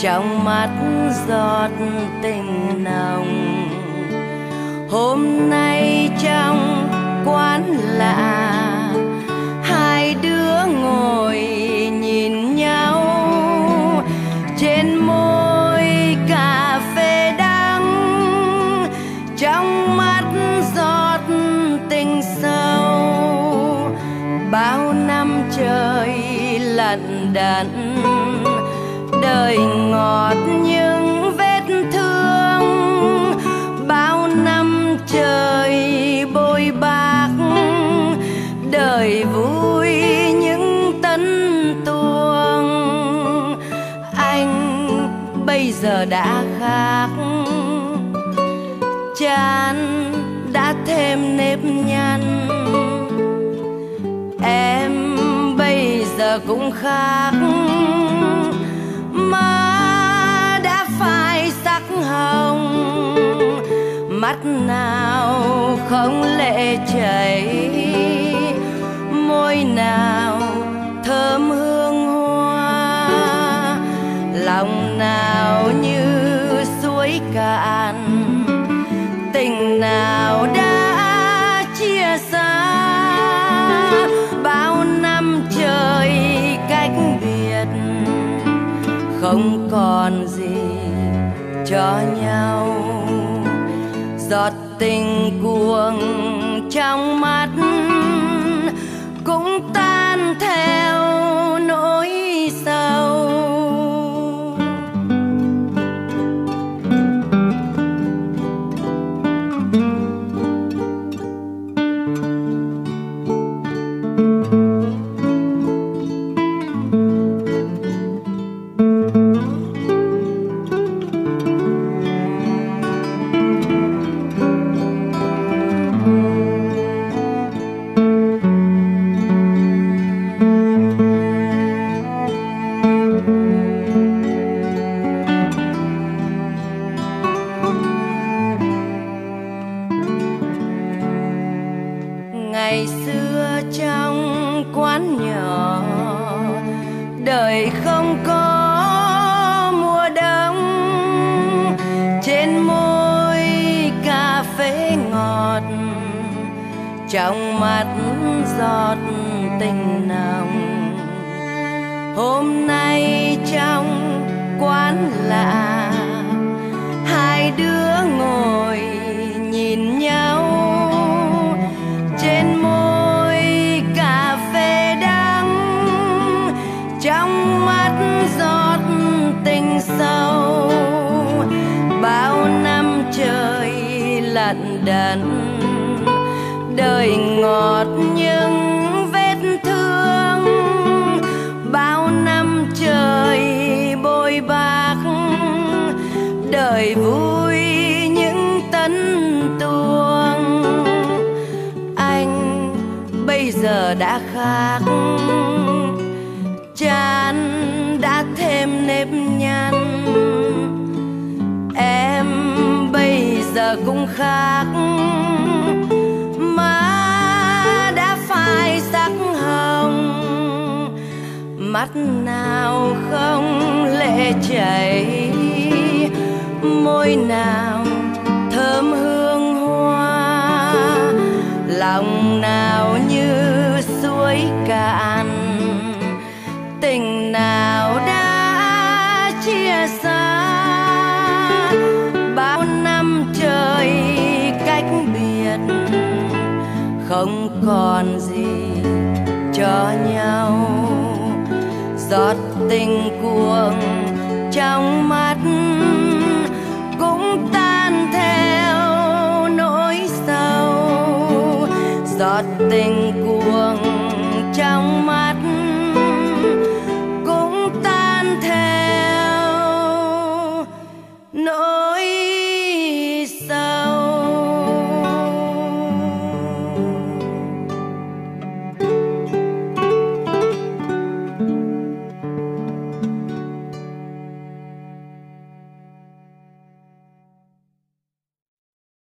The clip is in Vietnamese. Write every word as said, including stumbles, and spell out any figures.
trong mắt giọt tình nồng. Hôm nay trong quán lạ, hai đứa ngồi nhìn nhau, trên môi cà phê đắng, trong mắt giọt tình sâu. Bao năm trời lận đận, đời ngọt những vết thương. Bao năm trời bôi bạc, đời vui những tấn tuồng. Anh bây giờ đã khác, chán đã thêm nếp nhăn. Em bây giờ cũng khác, má đã phai sắc hồng. Mắt nào không lệ chảy, môi nào thơm hương hoa. Lòng nào như suối cạn, tình nào đã chia xa. Bao năm trời cách biệt, không còn gì cho nhau. Giọt tình cuồng trong mắt cũng tan theo nỗi sầu. Ngày xưa trong quán nhỏ, đời không có mùa đông. Trên môi cà phê ngọt, trong mắt giọt tình nồng. Hôm nay trong quán lạ, hai đứa ngồi nhìn nhau, trên môi cà phê đắng, trong mắt giọt tình sâu. Bao năm trời lận đận, đời ngọt những vết thương. Bao năm trời bôi bạc, đời vui những tấn tuồng. Anh bây giờ đã khác, chán đã thêm nếp nhăn. Em bây giờ cũng khác, má đã phai sắc hồng. Mắt nào không lệ chảy, môi nào thơm hương hoa. Lòng nào như suối cạn, tình nào đã chia xa. Bao năm trời cách biệt, không còn gì cho nhau. Giọt tình cuồng trong mắt cũng tan theo nỗi sầu. Giọt tình cuồng trong mắt